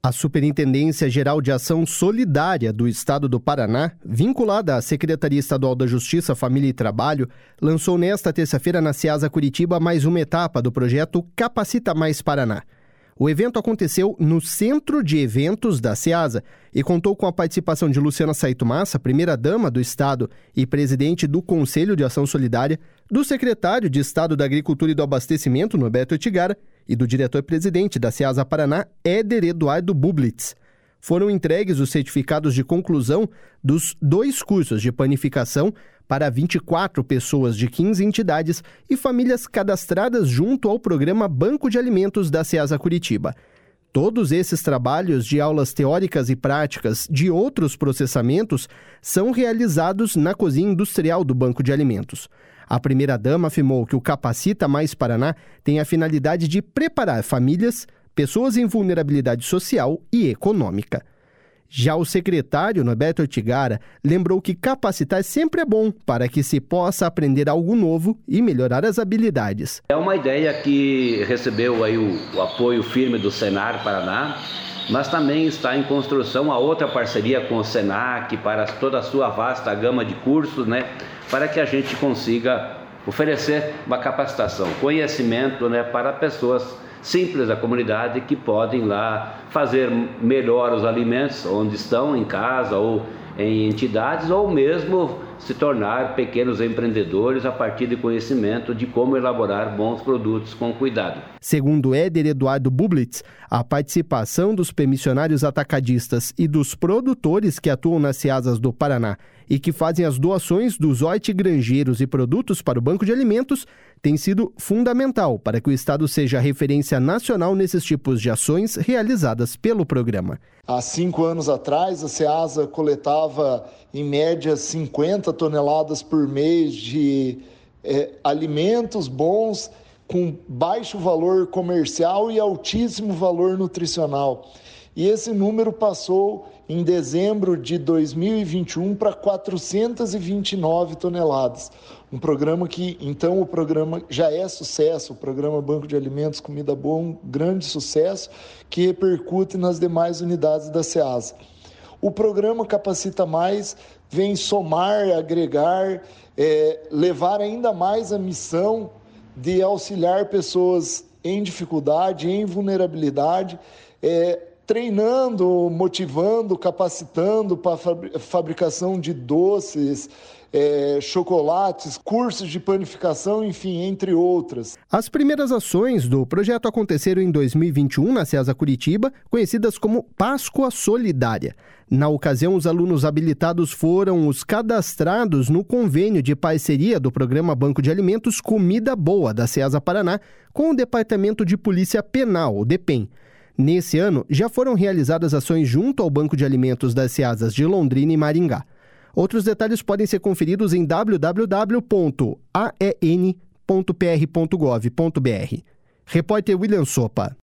A Superintendência Geral de Ação Solidária do Estado do Paraná, vinculada à Secretaria Estadual da Justiça, Família e Trabalho, lançou nesta terça-feira na Ceasa Curitiba mais uma etapa do projeto Capacita Mais Paraná. O evento aconteceu no Centro de Eventos da Ceasa e contou com a participação de Luciana Saito Massa, primeira-dama do Estado e presidente do Conselho de Ação Solidária, do secretário de Estado da Agricultura e do Abastecimento, Norberto Ortigara, e do diretor-presidente da Ceasa Paraná, Éder Eduardo Bublitz. Foram entregues os certificados de conclusão dos 2 cursos de panificação para 24 pessoas de 15 entidades e famílias cadastradas junto ao programa Banco de Alimentos da Ceasa Curitiba. Todos esses trabalhos de aulas teóricas e práticas de outros processamentos são realizados na cozinha industrial do Banco de Alimentos. A primeira-dama afirmou que o Capacita Mais Paraná tem a finalidade de preparar famílias, pessoas em vulnerabilidade social e econômica. Já o secretário Norberto Ortigara lembrou que capacitar sempre é bom para que se possa aprender algo novo e melhorar as habilidades. É uma ideia que recebeu aí o apoio firme do Senar Paraná, mas também está em construção a outra parceria com o Senac para toda a sua vasta gama de cursos, para que a gente consiga oferecer uma capacitação, conhecimento, para pessoas simples da comunidade que podem lá fazer melhor os alimentos onde estão, em casa ou em entidades, ou mesmo se tornar pequenos empreendedores a partir de conhecimento de como elaborar bons produtos com cuidado. Segundo Éder Eduardo Bublitz, a participação dos permissionários atacadistas e dos produtores que atuam nas Ceasas do Paraná e que fazem as doações dos hortigranjeiros e produtos para o Banco de Alimentos tem sido fundamental para que o Estado seja referência nacional nesses tipos de ações realizadas pelo programa. Há 5 anos atrás, a Ceasa coletava, em média, 50 toneladas por mês de alimentos bons com baixo valor comercial e altíssimo valor nutricional. E esse número passou, em dezembro de 2021, para 429 toneladas. Um programa que, então, o programa já é sucesso, o programa Banco de Alimentos Comida Boa, um grande sucesso, que repercute nas demais unidades da Ceasa. O programa Capacita Mais vem somar, agregar, levar ainda mais a missão de auxiliar pessoas em dificuldade, em vulnerabilidade, treinando, motivando, capacitando para a fabricação de doces, chocolates, cursos de panificação, enfim, entre outras. As primeiras ações do projeto aconteceram em 2021 na Ceasa Curitiba, conhecidas como Páscoa Solidária. Na ocasião, os alunos habilitados foram os cadastrados no convênio de parceria do programa Banco de Alimentos Comida Boa da Ceasa Paraná com o Departamento de Polícia Penal, o DEPEN. Nesse ano, já foram realizadas ações junto ao Banco de Alimentos das Ceasas de Londrina e Maringá. Outros detalhes podem ser conferidos em www.aen.pr.gov.br. Repórter William Sopa.